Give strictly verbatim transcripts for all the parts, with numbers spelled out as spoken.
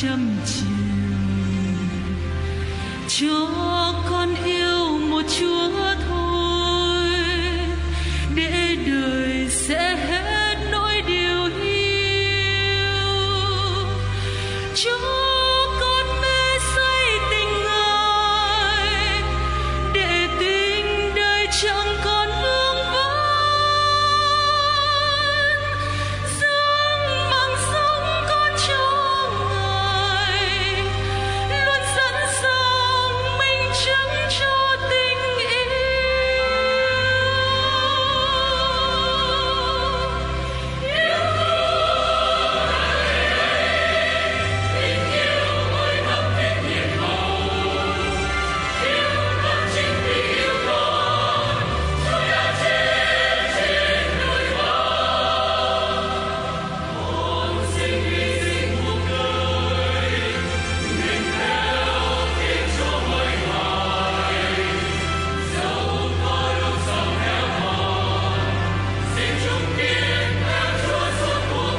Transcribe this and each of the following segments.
trăm chiều, cho con yêu một Chúa thôi, để đời sẽ hết nỗi điều hiu. Cho con mê say tình Ngài, để tình đời chẳng còn vương vấn. Dâng bằng sống con cho Ngài, luôn sẵn sàng mình chứng cho tình yêu. Yêu tình yêu ơi thắm thiết nhiệt màu, yêu con chính vì yêu con, Chúa đã chết trên đời vắng. Con xin hy sinh cuộc đời, nguyện theo Thiên Chúa mỗi ngày. Dẫu có lúc sống heo hon, xin chung kiên theo Chúa suốt cuộc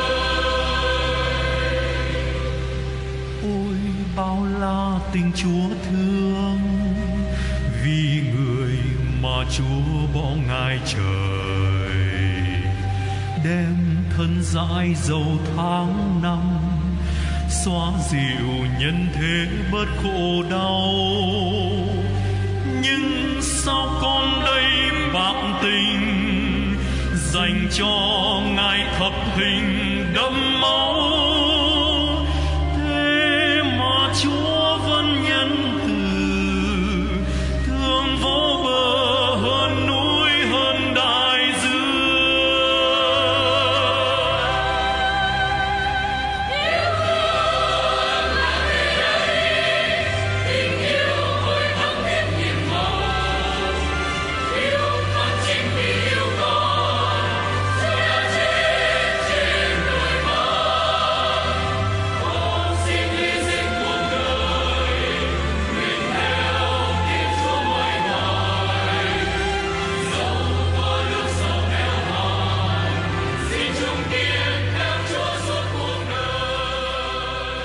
đời. Ôi bao la tình Chúa thương, vì người mà Chúa bỏ Ngài trời, đem thân dãi dầu tháng năm, xóa dịu nhân thế bớt khổ đau. Nhưng sao con đây bạc tình, dành cho Ngài thập hình đẫm máu. Thế mà Chúa vẫn nhân từ, thương vô bờ hơn núi hơn đại dương. Yêu thương là thế ấy, tình yêu ơi thắm thiết nhiệt màu, yêu con chính vì yêu con, Chúa đã chết trên đời vắng. Con xin hy sinh cuộc đời, nguyện theo Thiên Chúa mỗi ngày. Dẫu có lúc sống heo hon, xin chung kiên theo Chúa suốt cuộc đời.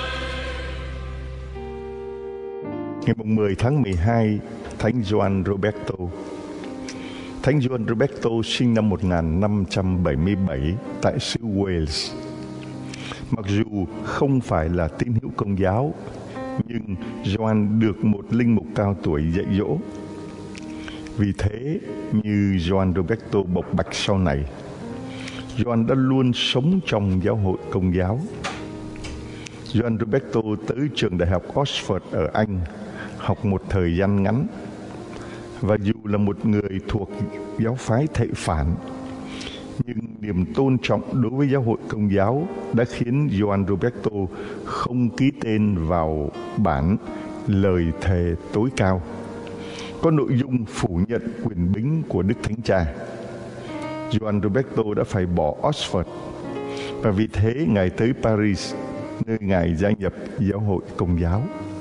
Ngày mười tháng mười hai, Thánh Gioan Roberto. Thánh Gioan Roberto sinh năm một nghìn năm trăm bảy mươi bảy tại xứ Wales. Mặc dù không phải là tín hữu Công giáo, nhưng Gioan được một linh mục cao tuổi dạy dỗ. Vì thế, như Gioan Roberto bộc bạch sau này, Gioan đã luôn sống trong giáo hội Công giáo. Gioan Roberto tới trường đại học Oxford ở Anh, học một thời gian ngắn. Và dù là một người thuộc giáo phái Thệ Phản, nhưng niềm tôn trọng đối với giáo hội Công giáo đã khiến Gioan Roberto không ký tên vào bản lời thề tối cao, có nội dung phủ nhận quyền bính của Đức Thánh Cha. Gioan Roberto đã phải bỏ Oxford, và vì thế Ngài tới Paris, nơi Ngài gia nhập giáo hội Công giáo.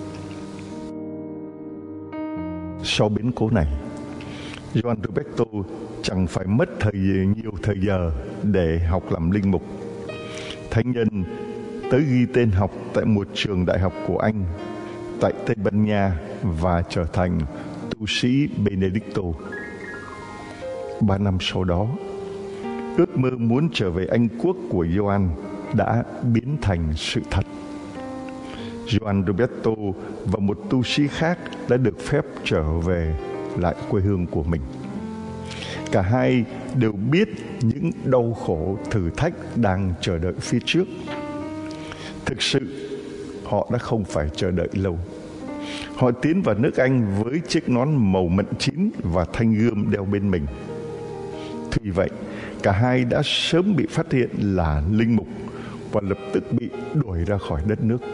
Sau biến cố này, Gioan Roberto chẳng phải mất thời nhiều thời giờ để học làm linh mục. Thánh nhân tới ghi tên học tại một trường đại học của Anh tại Tây Ban Nha và trở thành tu sĩ Benedicto. Ba năm sau đó, ước mơ muốn trở về Anh Quốc của Gioan đã biến thành sự thật. Gioan Roberto và một tu sĩ khác đã được phép trở về lại quê hương của mình. Cả hai đều biết những đau khổ, thử thách đang chờ đợi phía trước. Thực sự, họ đã không phải chờ đợi lâu. Họ tiến vào nước Anh với chiếc nón màu mận chín và thanh gươm đeo bên mình. Tuy vậy, cả hai đã sớm bị phát hiện là linh mục và lập tức bị đuổi ra khỏi đất nước.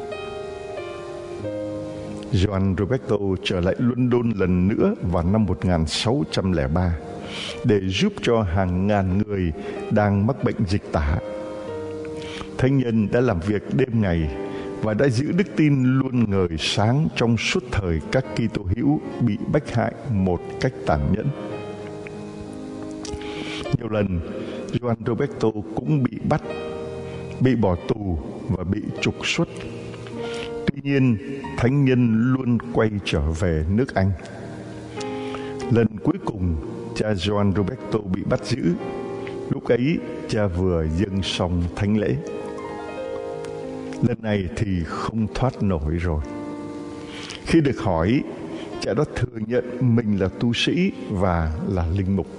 Gioan Roberto trở lại London lần nữa vào năm một nghìn sáu trăm lẻ ba để giúp cho hàng ngàn người đang mắc bệnh dịch tả. Thánh nhân đã làm việc đêm ngày và đã giữ đức tin luôn ngời sáng trong suốt thời các Kitô hữu bị bách hại một cách tàn nhẫn. Nhiều lần, Gioan Roberto cũng bị bắt, bị bỏ tù và bị trục xuất. Tuy nhiên, thánh nhân luôn quay trở về nước Anh. Lần cuối cùng, cha Gioan Roberto bị bắt giữ. Lúc ấy, cha vừa dâng xong thánh lễ. Lần này thì không thoát nổi rồi. Khi được hỏi, cha đã thừa nhận mình là tu sĩ và là linh mục.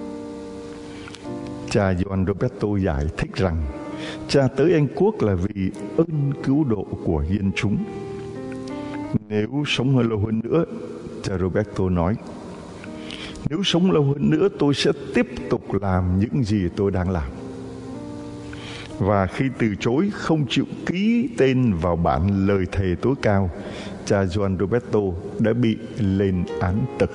Cha Gioan Roberto giải thích rằng cha tới Anh Quốc là vì ơn cứu độ của dân chúng. Nếu sống lâu hơn nữa, cha Roberto nói, nếu sống lâu hơn nữa tôi sẽ tiếp tục làm những gì tôi đang làm. Và khi từ chối không chịu ký tên vào bản lời thề tối cao, cha Gioan Roberto đã bị lên án tử.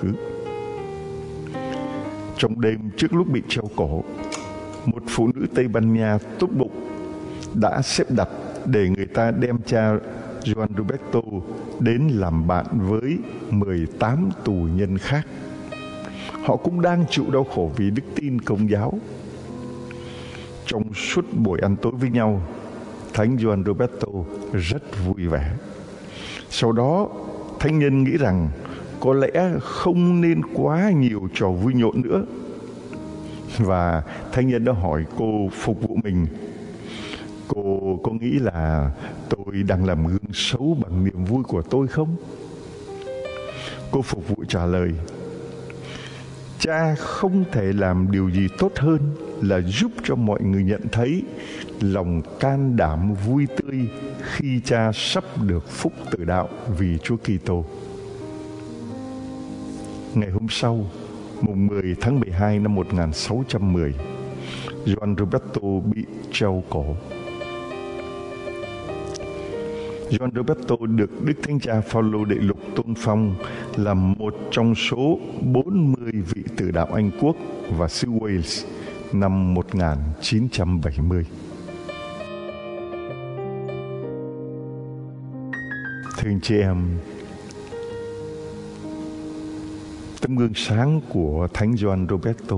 Trong đêm trước lúc bị treo cổ, một phụ nữ Tây Ban Nha tốt bụng đã xếp đặt để người ta đem cha Gioan Roberto đến làm bạn với mười tám tù nhân khác. Họ cũng đang chịu đau khổ vì đức tin Công giáo. Trong suốt buổi ăn tối với nhau, Thánh Gioan Roberto rất vui vẻ. Sau đó, thánh nhân nghĩ rằng có lẽ không nên quá nhiều trò vui nhộn nữa. Và thánh nhân đã hỏi cô phục vụ mình, cô có nghĩ là tôi đang làm gương xấu bằng niềm vui của tôi không? Cô phục vụ trả lời, cha không thể làm điều gì tốt hơn là giúp cho mọi người nhận thấy lòng can đảm vui tươi khi cha sắp được phúc tử đạo vì Chúa Kitô. Ngày hôm sau, mùng mười tháng mười hai năm một nghìn sáu trăm mười, Gioan Roberto bị treo cổ. Gioan Roberto được Đức Thánh Cha Phaolô Đệ Lục tôn phong là một trong số bốn mươi vị tử đạo Anh Quốc và xứ Wales năm một nghìn chín trăm bảy mươi. Thưa anh chị em, tấm gương sáng của Thánh Gioan Roberto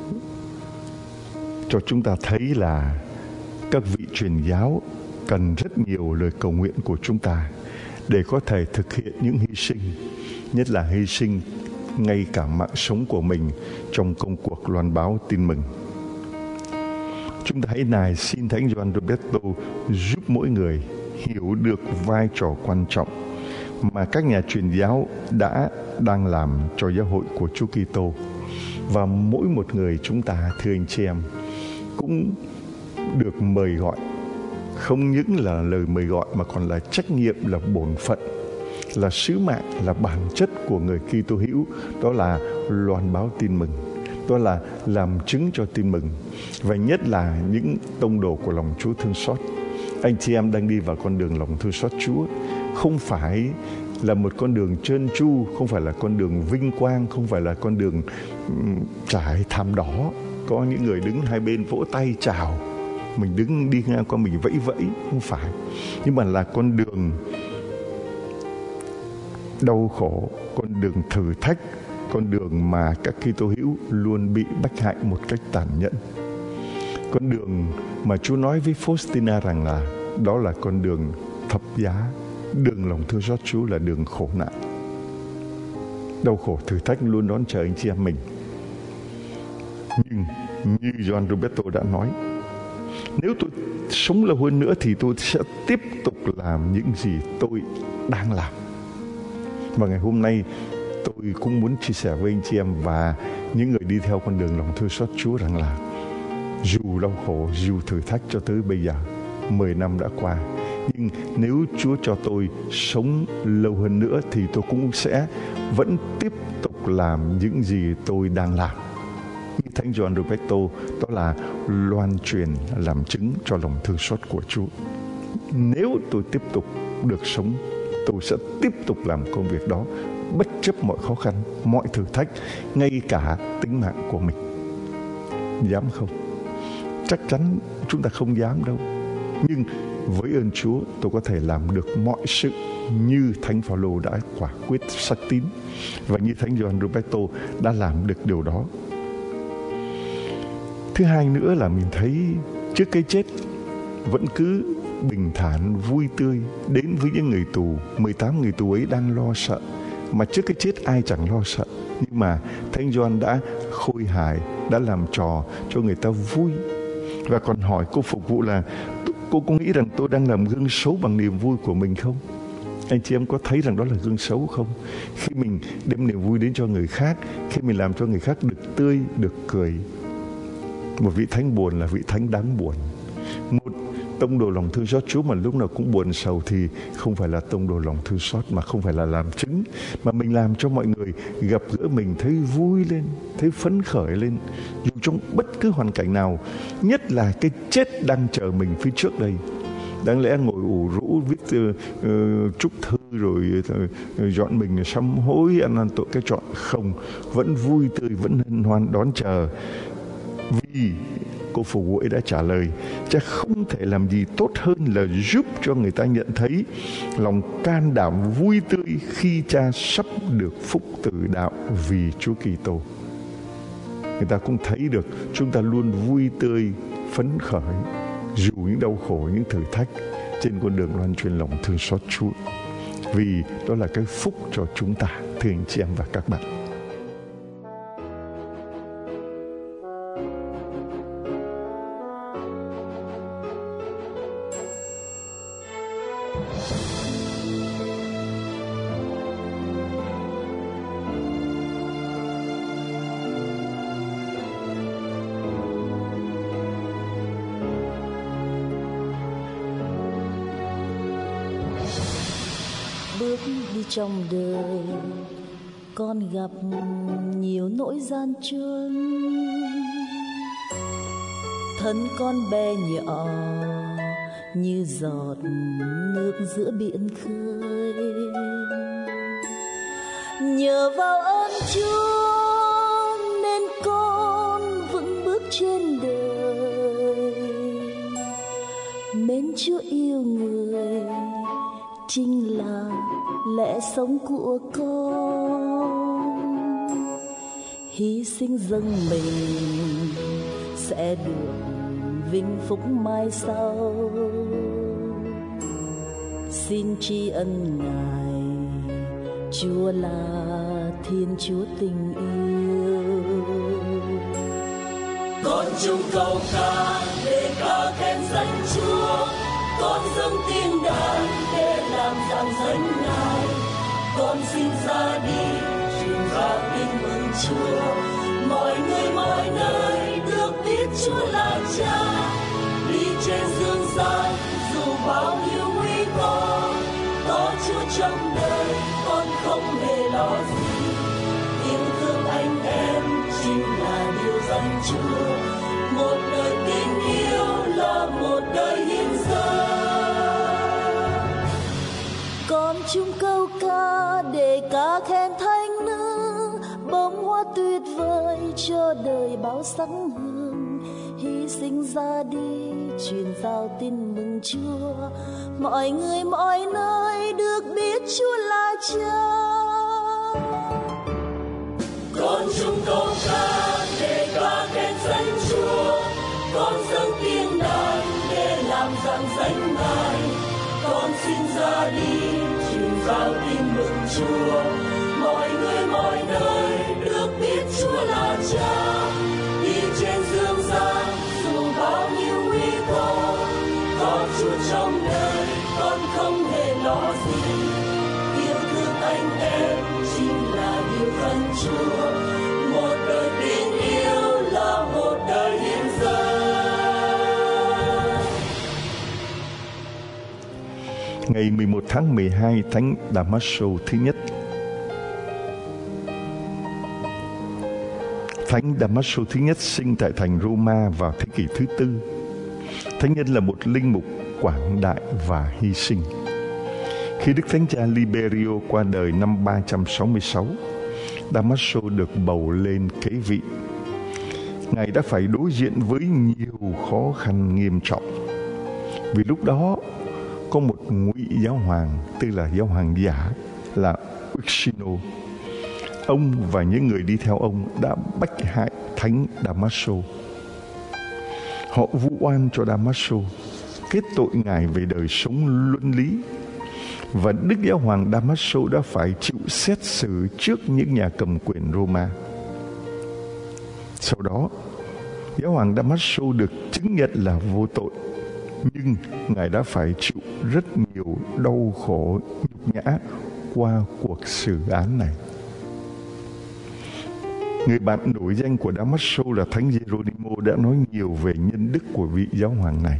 cho chúng ta thấy là các vị truyền giáo cần rất nhiều lời cầu nguyện của chúng ta để có thể thực hiện những hy sinh, nhất là hy sinh ngay cả mạng sống của mình trong công cuộc loan báo tin mừng. Chúng ta hãy nài xin Thánh Gioan Roberto giúp mỗi người hiểu được vai trò quan trọng mà các nhà truyền giáo đã đang làm cho giáo hội của Chúa Kitô. Và mỗi một người chúng ta, thưa anh chị em, cũng được mời gọi, không những là lời mời gọi mà còn là trách nhiệm, là bổn phận, là sứ mạng, là bản chất của người Kitô hữu, đó là loan báo tin mừng, đó là làm chứng cho tin mừng, và nhất là những tông đồ của lòng Chúa thương xót. Anh chị em đang đi vào con đường lòng thương xót Chúa, không phải là một con đường trơn tru, không phải là con đường vinh quang, không phải là con đường um, trải thảm đỏ, có những người đứng hai bên vỗ tay chào, mình đứng đi ngang qua mình vẫy vẫy, không phải. Nhưng mà là con đường đau khổ, con đường thử thách, con đường mà các Kitô hữu luôn bị bách hại một cách tàn nhẫn. Con đường mà Chúa nói với Faustina rằng là đó là con đường thập giá, đường lòng thương xót Chúa là đường khổ nạn. Đau khổ thử thách luôn đón chờ anh chị em mình. Nhưng như Gioan Roberto đã nói, nếu tôi sống lâu hơn nữa thì tôi sẽ tiếp tục làm những gì tôi đang làm. Và ngày hôm nay tôi cũng muốn chia sẻ với anh chị em và những người đi theo con đường lòng thương xót Chúa rằng là dù đau khổ, dù thử thách cho tới bây giờ, mười năm đã qua, nhưng nếu Chúa cho tôi sống lâu hơn nữa thì tôi cũng sẽ vẫn tiếp tục làm những gì tôi đang làm. Như Thánh Gioan Roberto, đó là loan truyền, làm chứng cho lòng thương xót của Chúa. Nếu tôi tiếp tục được sống, tôi sẽ tiếp tục làm công việc đó, bất chấp mọi khó khăn, mọi thử thách, ngay cả tính mạng của mình. Dám không? Chắc chắn chúng ta không dám đâu. Nhưng với ơn Chúa, tôi có thể làm được mọi sự như Thánh Phaolô đã quả quyết xác tín, và như Thánh Gioan Roberto đã làm được điều đó. Thứ hai nữa là mình thấy trước cái chết, vẫn cứ bình thản, vui tươi đến với những người tù. mười tám người tù ấy đang lo sợ, mà trước cái chết ai chẳng lo sợ. Nhưng mà Thánh Gioan đã khôi hài, đã làm trò cho người ta vui. Và còn hỏi cô phục vụ là: cô có nghĩ rằng tôi đang làm gương xấu bằng niềm vui của mình không? Anh chị em có thấy rằng đó là gương xấu không? Khi mình đem niềm vui đến cho người khác, khi mình làm cho người khác được tươi, được cười. Một vị thánh buồn là vị thánh đáng buồn. Một tông đồ lòng thương xót Chúa mà lúc nào cũng buồn sầu thì không phải là tông đồ lòng thương xót, mà không phải là làm chứng, mà mình làm cho mọi người gặp gỡ mình thấy vui lên, thấy phấn khởi lên, dù trong bất cứ hoàn cảnh nào, nhất là cái chết đang chờ mình phía trước đây. Đáng lẽ ngồi ủ rũ viết uh, uh, chúc thư rồi uh, dọn mình sám hối ăn năn tội cái chọn, không, vẫn vui tươi, vẫn hân hoan đón chờ. Vì cô phục vụ ấy đã trả lời: cha không thể làm gì tốt hơn là giúp cho người ta nhận thấy lòng can đảm vui tươi khi cha sắp được phúc tử đạo vì Chúa Kitô. Người ta cũng thấy được chúng ta luôn vui tươi, phấn khởi dù những đau khổ, những thử thách trên con đường loan truyền lòng thương xót Chúa. Vì đó là cái phúc cho chúng ta, thưa anh chị em và các bạn. Bước đi trong đời, con gặp nhiều nỗi gian truân. Thân con bé nhỏ như giọt nước giữa biển khơi. Nhờ vào ơn Chúa nên con vững bước trên đời. Mến Chúa yêu người chính là lẽ sống của con. Hy sinh dâng mình sẽ được vinh phúc mai sau. Xin tri ân Ngài, Chúa là Thiên Chúa tình yêu. Con chung câu ca để ca khen danh Chúa, con dâng tiếng đàn để làm rạng danh Ngài. Con xin ra đi truyền giao tin mừng Chúa, mọi người mọi nơi được biết Chúa là Cha. Đi trên dương gian dù bao nhiêu nguy cơ, có Chúa trong đời con không hề lo gì. Yêu thương anh em chính là điều dành Chúa, một đời tin yêu là một đời hiến dâng. Con chung câu ca để ca khen Thánh Nữ, bông hoa tuyệt vời cho đời bao sáng hương. Hy sinh ra đi truyền giao tin mừng Chúa, mọi người mọi nơi được biết Chúa là Cha. Con chung câu ca để ca khen danh Chúa, con dâng tiếng đàn để làm rạng danh Ngài. Con xin ra đi truyền giao tin mừng Chúa, mọi người mọi nơi được biết Chúa là Cha. Đi trên dương gian dù bao nhiêu nguy cơ, có Chúa trong đời con không hề lo gì. Yêu thương anh em chính là điều dành Chúa, một đời tin yêu là một đời hiến dâng. Ngày mười một tháng mười hai, Thánh Damaso thứ nhất. Thánh Damaso thứ nhất sinh tại thành Roma vào thế kỷ thứ tư. Thánh nhân là một linh mục quảng đại và hy sinh. Khi Đức Thánh Cha Liberio qua đời năm ba trăm sáu mươi sáu, Damaso được bầu lên kế vị. Ngài đã phải đối diện với nhiều khó khăn nghiêm trọng. Vì lúc đó có một ngụy giáo hoàng, tức là giáo hoàng giả, là Ursino. Ông và những người đi theo ông đã bách hại Thánh Damaso. Họ vu oan cho Damaso, kết tội Ngài về đời sống luân lý. Và Đức Giáo hoàng Damaso đã phải chịu xét xử trước những nhà cầm quyền Roma. Sau đó, Giáo hoàng Damaso được chứng nhận là vô tội, nhưng Ngài đã phải chịu rất nhiều đau khổ, nhục nhã qua cuộc xử án này. Người bạn nổi danh của Damaso là Thánh Geronimo đã nói nhiều về nhân đức của vị giáo hoàng này.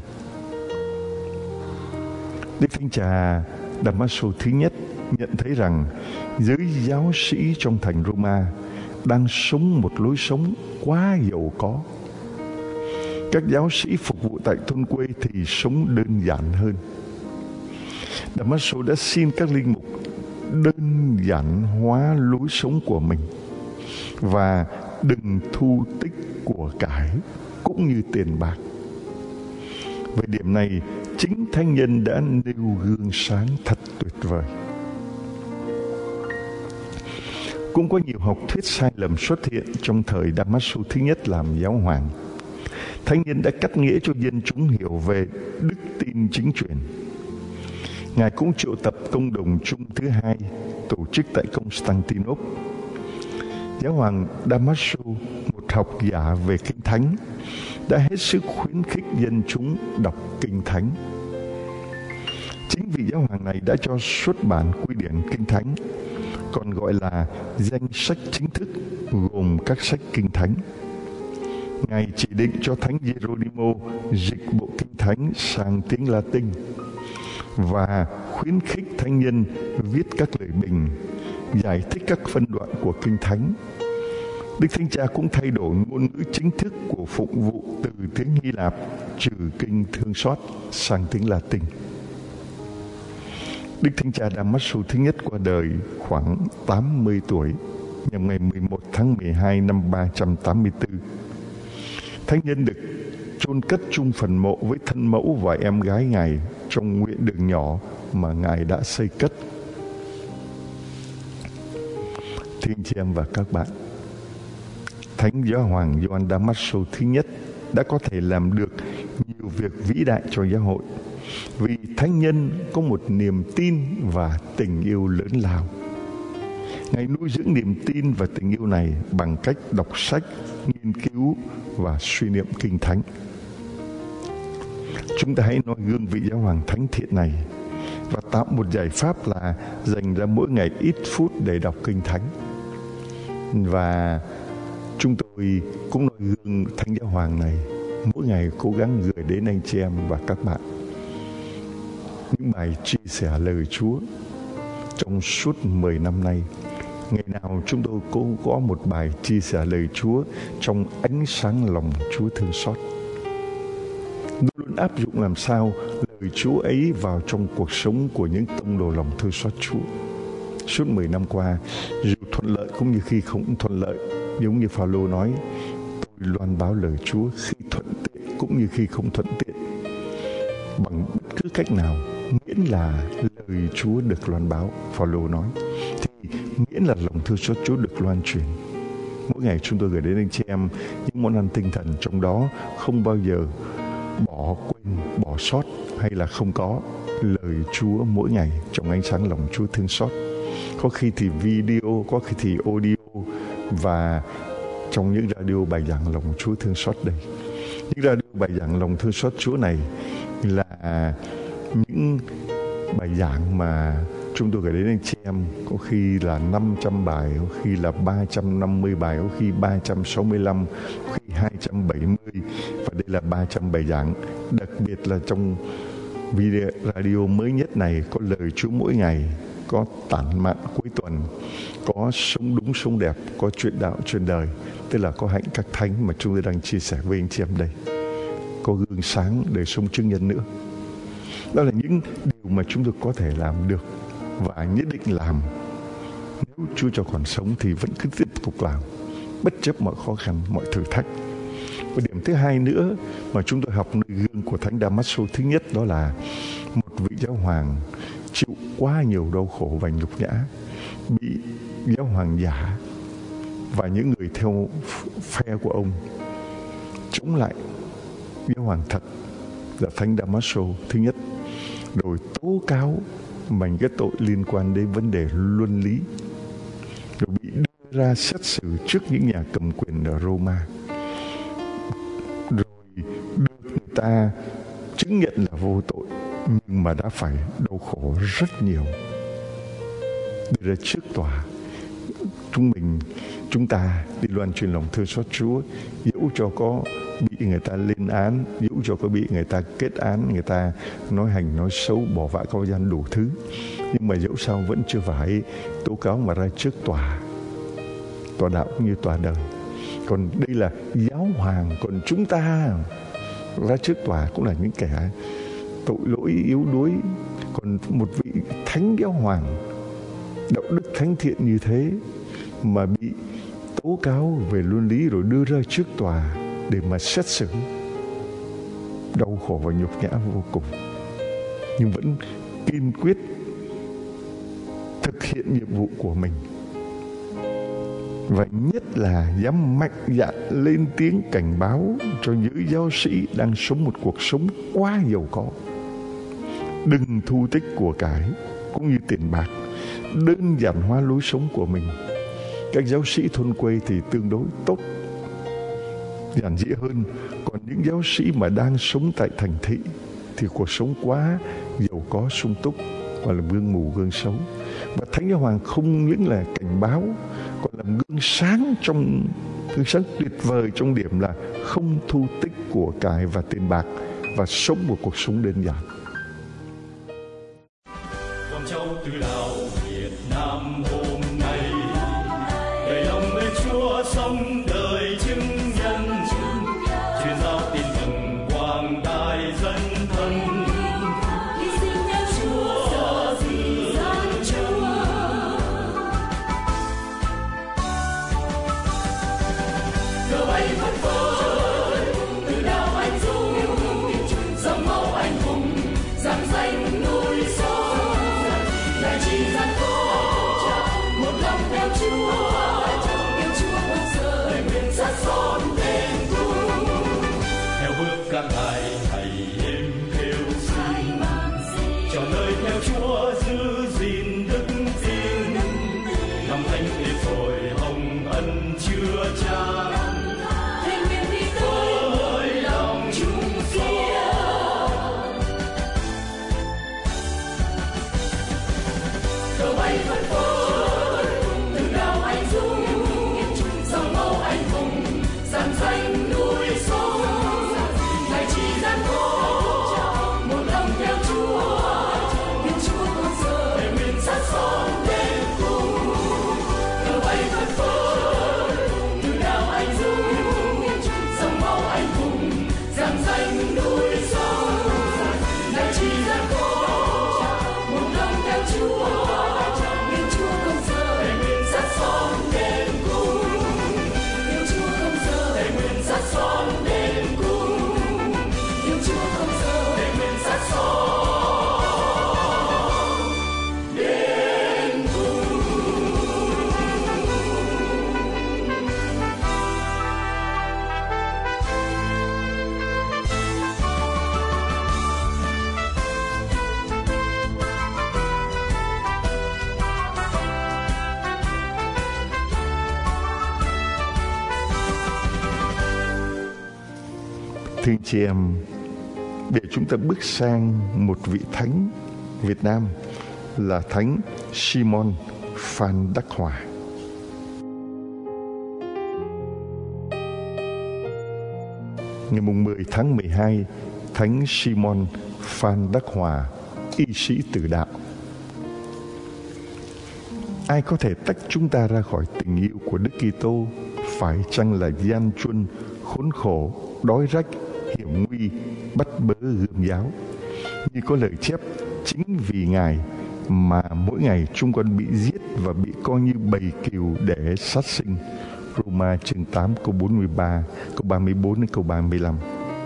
Đức Thánh Cha Damaso thứ nhất nhận thấy rằng giới giáo sĩ trong thành Roma đang sống một lối sống quá giàu có. Các giáo sĩ phục vụ tại thôn quê thì sống đơn giản hơn. Damaso đã xin các linh mục đơn giản hóa lối sống của mình và đừng thu tích của cải cũng như tiền bạc. Về điểm này, chính thánh nhân đã nêu gương sáng thật tuyệt vời. Cũng có nhiều học thuyết sai lầm xuất hiện trong thời Damaso thứ nhất làm giáo hoàng. Thánh nhân đã cắt nghĩa cho dân chúng hiểu về đức tin chính truyền. Ngài cũng triệu tập công đồng chung thứ hai tổ chức tại Constantinople. Giáo hoàng Damaso, một học giả về kinh thánh, đã hết sức khuyến khích dân chúng đọc kinh thánh. Chính vị giáo hoàng này đã cho xuất bản quy điển kinh thánh, còn gọi là danh sách chính thức, gồm các sách kinh thánh. Ngài chỉ định cho Thánh Geronimo dịch bộ kinh thánh sang tiếng Latin và khuyến khích thánh nhân viết các lời bình, giải thích các phân đoạn của kinh thánh. Đức Thánh Cha cũng thay đổi ngôn ngữ chính thức của phụng vụ từ tiếng Hy Lạp trừ kinh Thương Xót sang tiếng Latin. Đức Thánh Cha Damaso thứ nhất qua đời khoảng tám mươi tuổi, nhằm ngày mười một tháng mười hai năm ba trăm tám mươi tư. Thánh nhân được chôn cất chung phần mộ với thân mẫu và em gái Ngài trong nguyện đường nhỏ mà Ngài đã xây cất. Thưa anh chị em và các bạn, Thánh Giáo hoàng Gioan Damaso thứ nhất đã có thể làm được nhiều việc vĩ đại cho giáo hội vì thánh nhân có một niềm tin và tình yêu lớn lao. Ngài nuôi dưỡng niềm tin và tình yêu này bằng cách đọc sách, nghiên cứu và suy niệm kinh thánh. Chúng ta hãy noi gương vị giáo hoàng thánh thiện này và tạo một giải pháp là dành ra mỗi ngày ít phút để đọc kinh thánh. Và chúng tôi cũng noi gương Thánh Giáo hoàng này, mỗi ngày cố gắng gửi đến anh chị em và các bạn những bài chia sẻ lời Chúa trong suốt mười năm nay. Ngày nào chúng tôi cũng có một bài chia sẻ lời Chúa trong ánh sáng lòng Chúa thương xót. Luôn luôn áp dụng làm sao lời Chúa ấy vào trong cuộc sống của những tông đồ lòng thương xót Chúa. Suốt mười năm qua, dù thuận lợi cũng như khi không thuận lợi, giống như Phao-lô nói, tôi loan báo lời Chúa khi thuận tiện cũng như khi không thuận tiện, bằng bất cứ cách nào, miễn là lời Chúa được loan báo. Phao-lô nói thì miễn là lòng thương xót Chúa được loan truyền. Mỗi ngày chúng tôi gửi đến anh chị em những món ăn tinh thần, trong đó không bao giờ bỏ quên, bỏ sót hay là không có lời Chúa mỗi ngày trong ánh sáng lòng Chúa thương xót. Có khi thì video, có khi thì audio, và trong những radio bài giảng lòng Chúa thương xót đây. Những radio bài giảng lòng thương xót Chúa này là những bài giảng mà chúng tôi gửi đến anh chị em, có khi là năm trăm bài, có khi là ba trăm năm mươi bài, có khi ba trăm sáu mươi lăm, có khi hai trăm bảy mươi, và đây là ba trăm bài giảng. Đặc biệt là trong video radio mới nhất này có lời Chúa mỗi ngày, có tản mạn cuối tuần, có sống đúng sống đẹp, có chuyện đạo truyền đời, tức là có hạnh các thánh mà chúng tôi đang chia sẻ với anh chị em đây. Có gương sáng để sống chứng nhân nữa. Đó là những điều mà chúng tôi có thể làm được và nhất định làm. Nếu Chúa cho còn sống thì vẫn cứ tiếp tục làm, bất chấp mọi khó khăn, mọi thử thách. Và điểm thứ hai nữa mà chúng tôi học nơi gương của Thánh Damaso thứ nhất, đó là một vị giáo hoàng chịu quá nhiều đau khổ và nhục nhã, bị giáo hoàng giả và những người theo phe của ông chống lại giáo hoàng thật là Thánh Damaso thứ nhất, rồi tố cáo mình cái tội liên quan đến vấn đề luân lý, rồi bị đưa ra xét xử trước những nhà cầm quyền ở Roma, rồi được người ta chứng nhận là vô tội, nhưng mà đã phải đau khổ rất nhiều. Đưa ra trước tòa, chúng mình chúng ta đi loan truyền lòng thương xót Chúa, dẫu cho có bị người ta lên án, dẫu cho có bị người ta kết án, người ta nói hành nói xấu, bỏ vạ câu gian đủ thứ, nhưng mà dẫu sao vẫn chưa phải tố cáo mà ra trước tòa, tòa đạo cũng như tòa đời. Còn đây là giáo hoàng, còn chúng ta ra trước tòa cũng là những kẻ tội lỗi yếu đuối. Còn một vị thánh giáo hoàng đạo đức thánh thiện như thế mà bị tố cáo về luân lý rồi đưa ra trước tòa để mà xét xử, đau khổ và nhục nhã vô cùng, nhưng vẫn kiên quyết thực hiện nhiệm vụ của mình, và nhất là dám mạnh dạn lên tiếng cảnh báo cho những giáo sĩ đang sống một cuộc sống quá giàu có. Đừng thu tích của cải cũng như tiền bạc, đơn giản hóa lối sống của mình. Các giáo sĩ thôn quê thì tương đối tốt, giản dị hơn. Còn những giáo sĩ mà đang sống tại thành thị thì cuộc sống quá giàu có sung túc, gọi là gương mù gương xấu. Và Thánh Giáo Hoàng không những là cảnh báo, còn làm gương sáng trong gương sáng tuyệt vời trong điểm là không thu tích của cải và tiền bạc, và sống một cuộc sống đơn giản. Quảng Châu Từ Lào Việt Nam hôm nay đầy lòng ơn Chúa sống đời chứng nhân, truyền giao tin mừng quảng đại dân thân. Hy sinh theo Chúa vì dân Chúa. Cờ bay phất phới từ đảo anh dũng, dòng máu anh hùng dàn danh núi sông. Đại chi gian khổ một lòng theo Chúa, yêu Chúa không rời, nguyện sát son đền cung. Theo bước các ngài thầy em kêu xin, cho nơi theo Chúa giữ gìn đức tin. Năm thanh liệt rồi hồng ân chưa chan, thanh nguyện đi tới lòng chung kia. Cờ bay phất phới từ đảo anh dũng, dòng máu anh hùng dàn danh núi sông. Ngài chỉ gian khổ một lòng theo Chúa, yêu Chúa không rời, nguyện sát son đền cung. Cờ bay phất phới từ đảo anh dũng, dòng máu anh hùng dàn danh núi sông. Ngài chỉ gian khổ một lòng theo Chúa, yêu Chúa không rời, nguyện sát son đền cung. Yêu Chúa không rời, nguyện sát son đền cung. Yêu Chúa không rời, nguyện sát son đền cung. Thưa anh chị em, để chúng ta bước sang một vị thánh Việt Nam là Thánh Simon Phan Đắc Hòa. Ngày mười tháng mười hai, Thánh Simon Phan Đắc Hòa, y sĩ tử đạo. Ai có thể tách chúng ta ra khỏi tình yêu của Đức Kitô? Phải chăng là gian truân, khốn khổ, đói rách, hiểm nguy, bắt bớ gươm giáo? Như có lời chép, chính vì Ngài mà mỗi ngày chúng con bị giết và bị coi như bầy cừu để sát sinh. Roma chương tám câu bốn mươi ba, câu ba mươi bốn đến câu ba mươi lăm.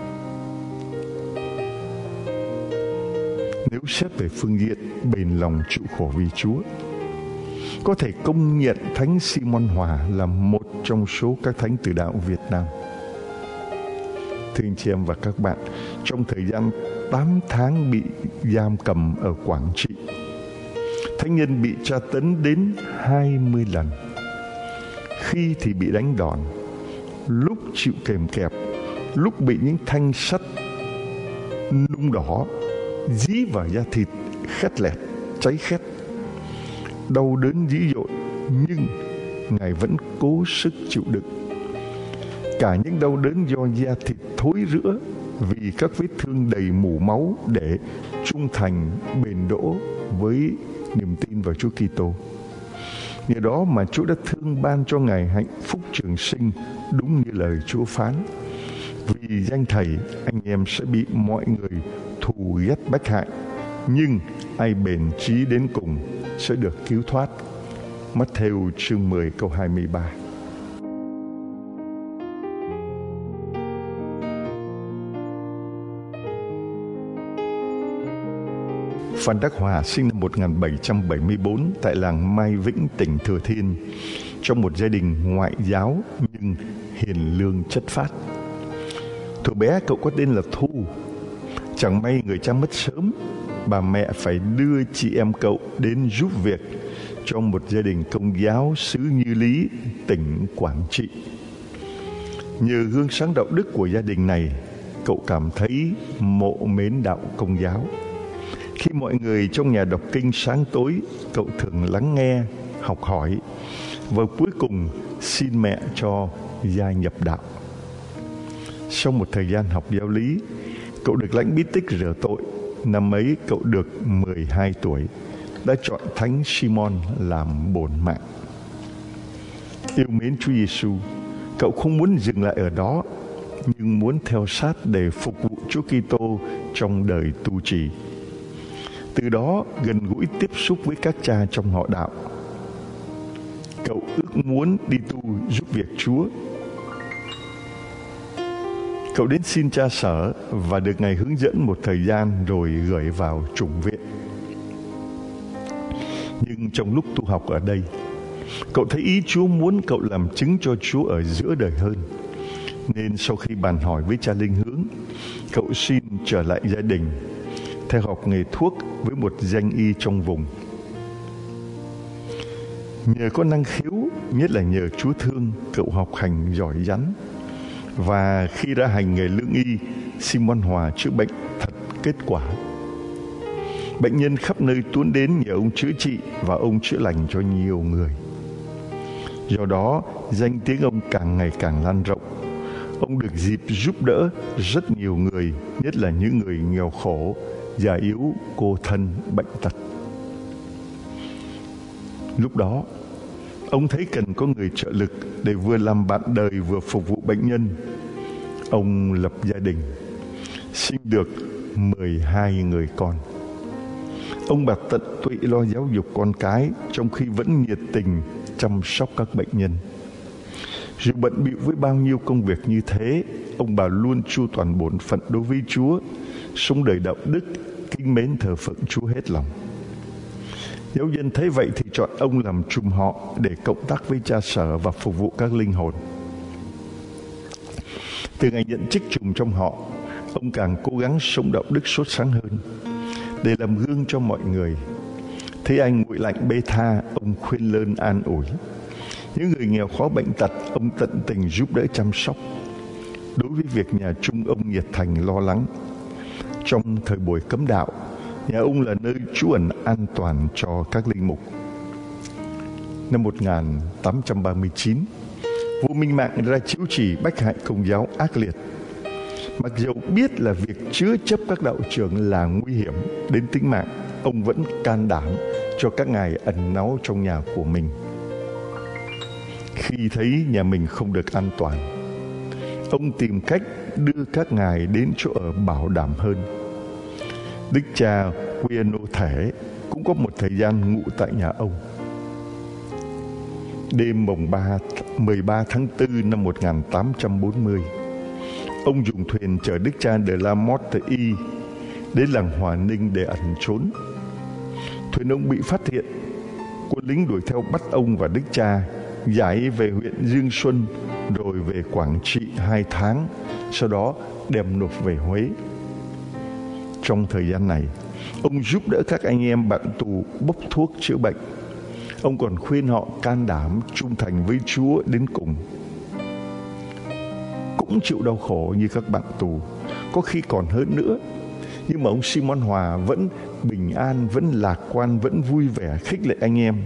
Nếu xét về phương diện bền lòng chịu khổ vì Chúa, có thể công nhận Thánh Simon Hòa là một trong số các thánh tử đạo Việt Nam. Thưa anh chị em và các bạn, trong thời gian tám tháng bị giam cầm ở Quảng Trị. Thánh nhân bị tra tấn đến hai mươi lần. Khi thì bị đánh đòn, lúc chịu kềm kẹp, lúc bị những thanh sắt nung đỏ dí vào da thịt khét lẹt, cháy khét. Đau đớn dữ dội, nhưng Ngài vẫn cố sức chịu đựng. Cả những đau đớn do da thịt thối rữa vì các vết thương đầy mủ máu để trung thành bền đỗ với niềm tin vào Chúa Kitô. Nhờ đó mà Chúa đã thương ban cho Ngài hạnh phúc trường sinh, đúng như lời Chúa phán: vì danh Thầy, anh em sẽ bị mọi người thù ghét bách hại, nhưng ai bền chí đến cùng sẽ được cứu thoát. Matthew chương mười câu hai mươi ba. Phan Đắc Hòa sinh năm một nghìn bảy trăm bảy mươi tư tại làng Mai Vĩnh, tỉnh Thừa Thiên, trong một gia đình ngoại giáo nhưng hiền lương chất phác. Thuở bé cậu có tên là Thu. Chẳng may người cha mất sớm, bà mẹ phải đưa chị em cậu đến giúp việc trong một gia đình Công giáo xứ Như Lý, tỉnh Quảng Trị. Nhờ gương sáng đạo đức của gia đình này, cậu cảm thấy mộ mến đạo Công giáo. Khi mọi người trong nhà đọc kinh sáng tối, cậu thường lắng nghe, học hỏi và cuối cùng xin mẹ cho gia nhập đạo. Sau một thời gian học giáo lý, cậu được lãnh bí tích rửa tội. Năm ấy cậu được mười hai tuổi, đã chọn Thánh Simon làm bổn mạng. Yêu mến Chúa Giêsu, cậu không muốn dừng lại ở đó, nhưng muốn theo sát để phục vụ Chúa Kitô trong đời tu trì. Từ đó gần gũi tiếp xúc với các cha trong họ đạo. Cậu ước muốn đi tu giúp việc Chúa. Cậu đến xin cha sở và được Ngài hướng dẫn một thời gian rồi gửi vào chủng viện. Nhưng trong lúc tu học ở đây, cậu thấy ý Chúa muốn cậu làm chứng cho Chúa ở giữa đời hơn. Nên sau khi bàn hỏi với cha linh hướng, cậu xin trở lại gia đình, theo học nghề thuốc với một danh y trong vùng. Nhờ có năng khiếu, nhất là nhờ Chúa thương, cậu học hành giỏi giắn. Và khi đã hành nghề lương y, Simon Hòa chữa bệnh thật kết quả. Bệnh nhân khắp nơi tuôn đến nhờ ông chữa trị và ông chữa lành cho nhiều người. Do đó, danh tiếng ông càng ngày càng lan rộng. Ông được dịp giúp đỡ rất nhiều người, nhất là những người nghèo khổ, già yếu, cô thân, bệnh tật. Lúc đó, ông thấy cần có người trợ lực để vừa làm bạn đời vừa phục vụ bệnh nhân. Ông lập gia đình, sinh được mười hai người con. Ông bạc tận tụy lo giáo dục con cái, trong khi vẫn nhiệt tình chăm sóc các bệnh nhân. Dù bận bịu với bao nhiêu công việc như thế, ông bà luôn chu toàn bổn phận đối với Chúa, sống đời đạo đức, kính mến thờ phượng Chúa hết lòng. Giáo dân thấy vậy thì chọn ông làm trùm họ để cộng tác với cha sở và phục vụ các linh hồn. Từ ngày nhận chức trùm trong họ, ông càng cố gắng sống đạo đức sốt sáng hơn để làm gương cho mọi người. Thấy ai nguội lạnh bê tha, ông khuyên lơn an ủi. Những người nghèo khó bệnh tật, ông tận tình giúp đỡ chăm sóc. Đối với việc nhà chung, ông nhiệt thành lo lắng. Trong thời buổi cấm đạo, nhà ông là nơi trú ẩn an toàn cho các linh mục. Năm một nghìn tám trăm ba mươi chín, vua Minh Mạng ra chiếu chỉ bách hại Công giáo ác liệt. Mặc dầu biết là việc chứa chấp các đạo trưởng là nguy hiểm đến tính mạng, ông vẫn can đảm cho các ngài ẩn náu trong nhà của mình. Khi thấy nhà mình không được an toàn, ông tìm cách đưa các ngài đến chỗ ở bảo đảm hơn. Đức cha Quyeno Thể cũng có một thời gian ngụ tại nhà ông. Đêm mồng mười ba tháng tư năm một nghìn tám trăm bốn mươi, ông dùng thuyền chở Đức cha de la Motte Y đến làng Hòa Ninh để ẩn trốn. Thuyền ông bị phát hiện, quân lính đuổi theo bắt ông và Đức cha, giải về huyện Dương Xuân rồi về Quảng Trị hai tháng, sau đó đem nộp về Huế. trong thời gian này. Ông giúp đỡ các anh em bạn tù bốc thuốc chữa bệnh. Ông còn khuyên họ can đảm trung thành với Chúa đến cùng. Cũng chịu đau khổ như các bạn tù, có khi còn hơn nữa. Nhưng mà ông Simon Hòa vẫn bình an, vẫn lạc quan, vẫn vui vẻ khích lệ anh em.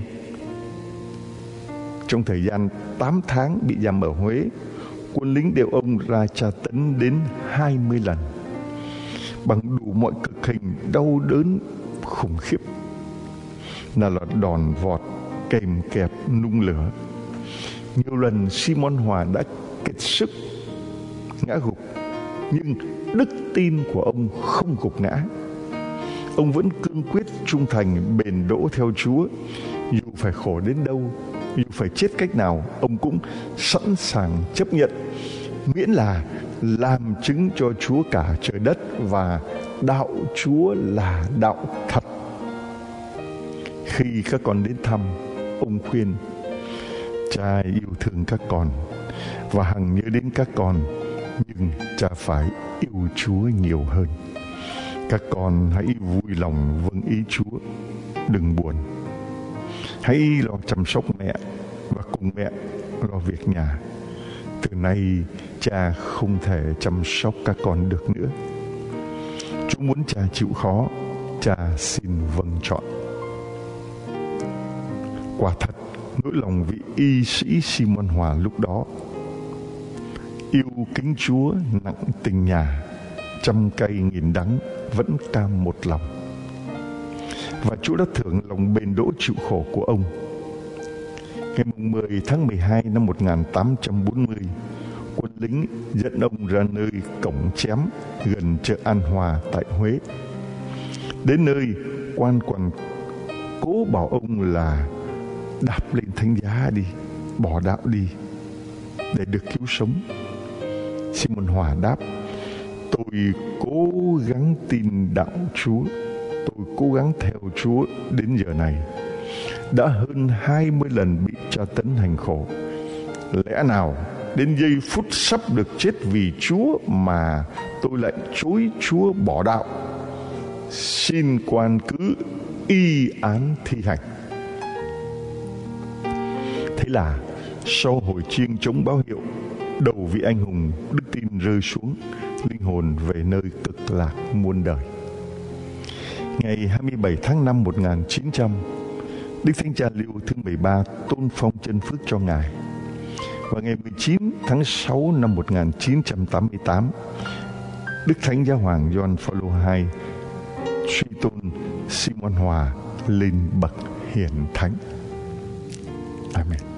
Trong thời gian tám tháng bị giam ở Huế, quân lính đều ông ra tra tấn đến hai mươi lần, bằng đủ mọi cực hình đau đớn khủng khiếp, nào là đòn vọt, kềm kẹp, nung lửa. Nhiều lần Simon Hòa đã kiệt sức, ngã gục, nhưng đức tin của ông không gục ngã. Ông vẫn cương quyết trung thành bền đỗ theo Chúa, dù phải khổ đến đâu, dù phải chết cách nào, ông cũng sẵn sàng chấp nhận, miễn là làm chứng cho Chúa cả trời đất và đạo Chúa là đạo thật. Khi các con đến thăm, ông khuyên: cha yêu thương các con và hằng nhớ đến các con, nhưng cha phải yêu Chúa nhiều hơn. Các con hãy vui lòng vâng ý Chúa, đừng buồn. Hãy lo chăm sóc mẹ và cùng mẹ lo việc nhà. Từ nay cha không thể chăm sóc các con được nữa. Chúa muốn cha chịu khó, cha xin vâng chọn. Quả thật, nỗi lòng vị y sĩ Simon Hòa lúc đó: yêu kính Chúa nặng tình nhà, trăm cây nghìn đắng vẫn cam một lòng. Và Chúa đã thưởng lòng bền đỗ chịu khổ của ông. Ngày mười tháng mười hai năm một nghìn tám trăm bốn mươi, quân lính dẫn ông ra nơi cổng chém gần chợ An Hòa tại Huế. Đến nơi, quan còn cố bảo ông là đạp lên thánh giá đi, bỏ đạo đi để được cứu sống. Simon Hòa đáp: tôi cố gắng tin đạo Chúa, tôi cố gắng theo Chúa đến giờ này. Đã hơn hai mươi lần bị tra tấn hành khổ, lẽ nào đến giây phút sắp được chết vì Chúa mà tôi lại chối Chúa bỏ đạo? Xin quan cứ y án thi hành. Thế là sau hồi chiêng chống báo hiệu, đầu vị anh hùng đức tin rơi xuống, linh hồn về nơi cực lạc muôn đời. Ngày hai mươi bảy tháng năm một nghìn chín trăm, Đức Thánh Cha Leo thứ mười ba tôn phong chân phước cho Ngài. Và ngày mười chín tháng sáu năm một nghìn chín trăm tám mươi tám, Đức Thánh Giáo hoàng Gioan Phaolô đệ nhị truy tôn Simon Hòa lên bậc hiển thánh. Amen.